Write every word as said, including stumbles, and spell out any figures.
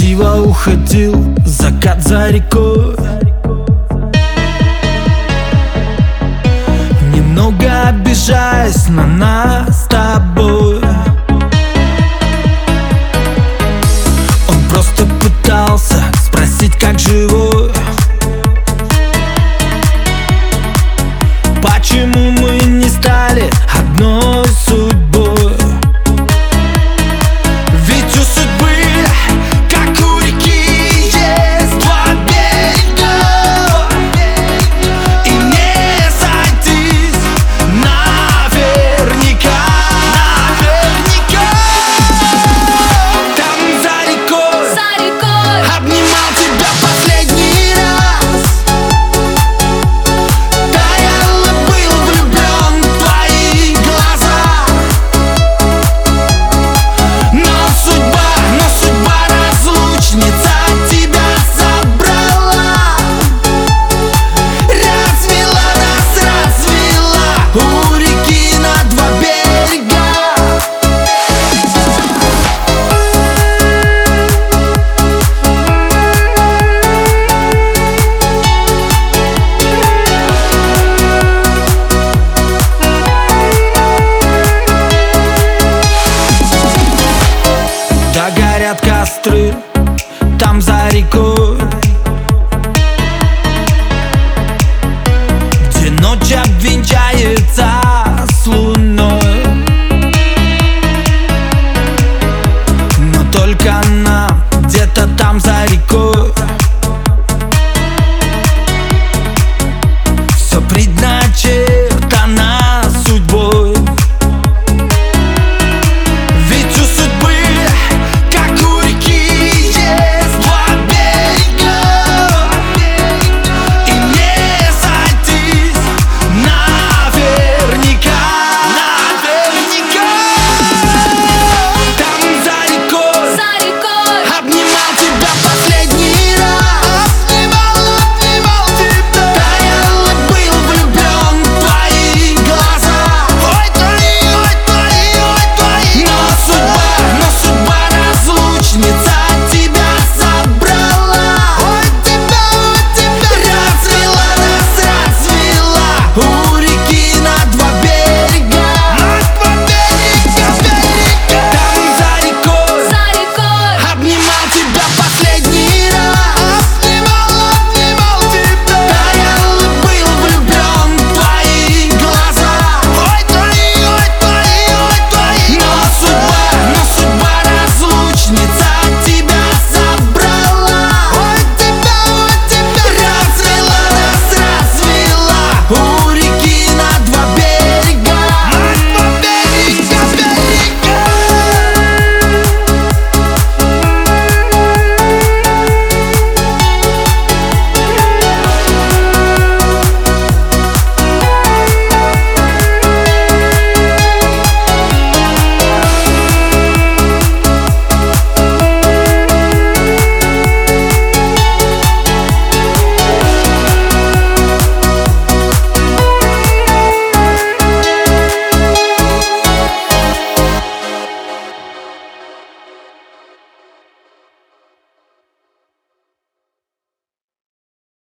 красиво уходил закат за рекой. Немного обижаясь на нас с тобой. Он просто пытался спросить, как живой. Почему мы не стали одной судьбой? Ведь у судьбы, как у реки, есть два берега, и не сойтись наверняка. Наверняка. Там за рекой, За рекой обнимал тебя последний раз. Таял и был влюблен в твои глаза. Но судьба, но судьба разлучница тебя забрала. Развела нас, развела у реки на два берега. Да горят костры там за рекой, где ночь обвенчалась